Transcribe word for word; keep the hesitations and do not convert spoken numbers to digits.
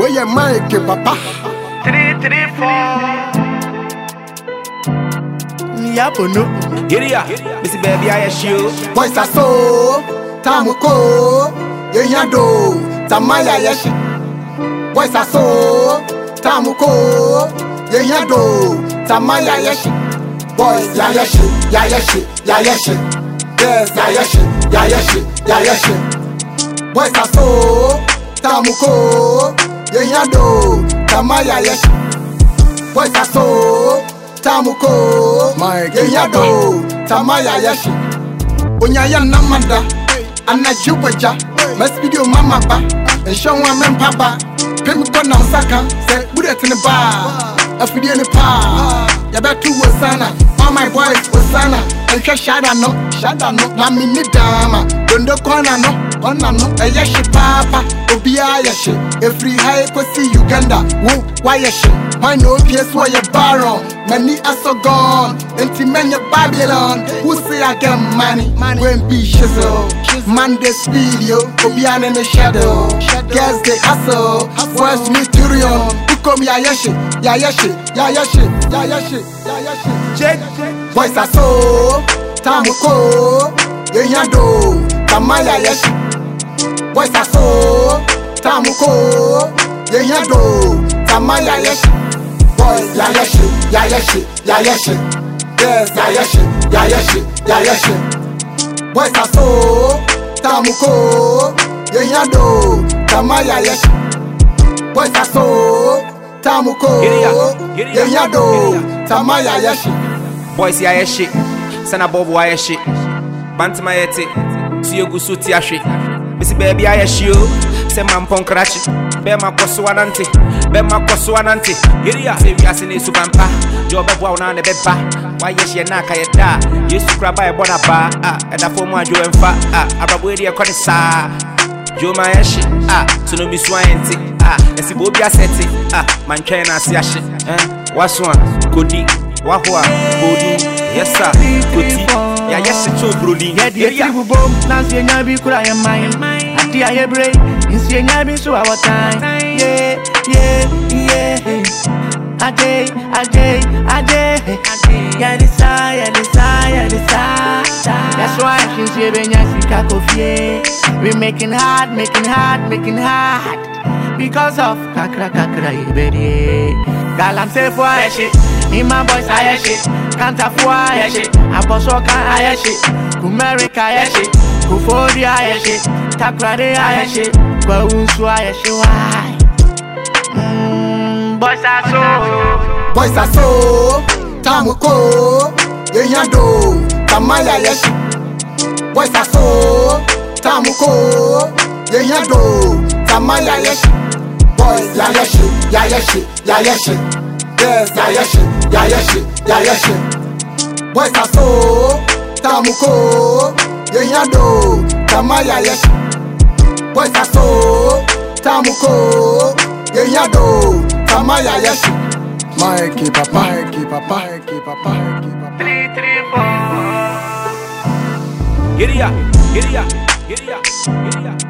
Where Mike, papa? Three, three, four. Yapono. Giria, Missy Baby, I assure. Boys are so Tamuko, Yanyado, Tamaya Yashi. Boys are so Tamuko, Yanyado, Tamaya Yashi. Boys, Yayashi, Yayashi, Yayashi. Yes, Yayashi, Yayashi, Yayashi. Boys are so Tamuko, Yanyado, Tamaya Yashi. Boys are so Tamuko, Yanyado, Tamaya Yashi. Onyaya namada, ana jubaja, must video mama ba, and show one man papa. Pim kona saka, say bullet in the bar, a video in the pa. Yabatu was sana, all my boys was sana, and shada no, shada no, lamini dama, don't corner no, on no, a yashi papa, obia yashi, a free high pussy Uganda, woo, why yashi, why no P S Y a baron, many are so gone, and Timania Babylon, who say I get money, when be shizzle, Monday's video, Obian in the shadow, guess the hustle, first Mysterion, who come Yayashi, Yayashi, Yayashi, Yayashi, Yayashi, check, boys are so, Tamuko, Yanyado, Tamaya Yashi, boys are so, Tamuko, Yanyado, Tamaya Yashi, boys, Yayashi, Yayashi, Yayashi, yes, Yayashi, Yayashi, Yayashi, boys are so, Tamuko, Yanyado, Tamaya Yashi, boys are so, Tamuko, Yanyado, Tamaya Yashi. Boys, Yayashi, Sana Bob Wayashi, Bantama Yeti, Suyogusu Tiashi, Missy Baby, I assure, Seman Ponkrachi, Bema Kosuananti, Bema Kosuananti, Giria, Yasini Subampa, Joba on the Beba, why yes, Yanaka Yada, used to grab by a bonapa, and a former Joe and Fa, Arabudia Conisa, Joe Mayashi, ah, to no Miss Wanti, ah, and Sibobia Seti, ah, Mankana Siashi, eh, what's one, Kodi, Wahua, Bodu, yes, sir, Koti, yeah, yes, it's so broody, yeah, yeah, boom, Nancy and Yabi Kura and mine. The I break, in seeing Yabi so our time, yeah, yeah, yeah. A day, a day, a day, yeah, desire, desire, desire. That's why she's giving us a coffee. We making hard, making hard, making hard. Because of kakra kakra, baby. Galam say for a shit. In my voice, I shit. Can't afford a shit. I boss walk I shit. Kumerica, I shit. Kufodia, I shit. Takrade, I shit. Kwausu, I shit. Why? Boys are so, boys are so, Tamuko, Yanyado, Tamaya Yashi. Boys are so, Tamuko, Yanyado, Tamaya Yashi. Boys, Yayashi, Yayashi, Yayashi. Yes, Yayashi, Yayashi, Yayashi. Boys are so, Tamuko, Yanyado, Tamaya Yashi. Boys are so, Tamuko, Yanyado, Tamaya Yashi. Mikey papa, Mikey papa, Mikey papa, Mikey papa. three, three, four. Giria, Giria, Giria, Giria.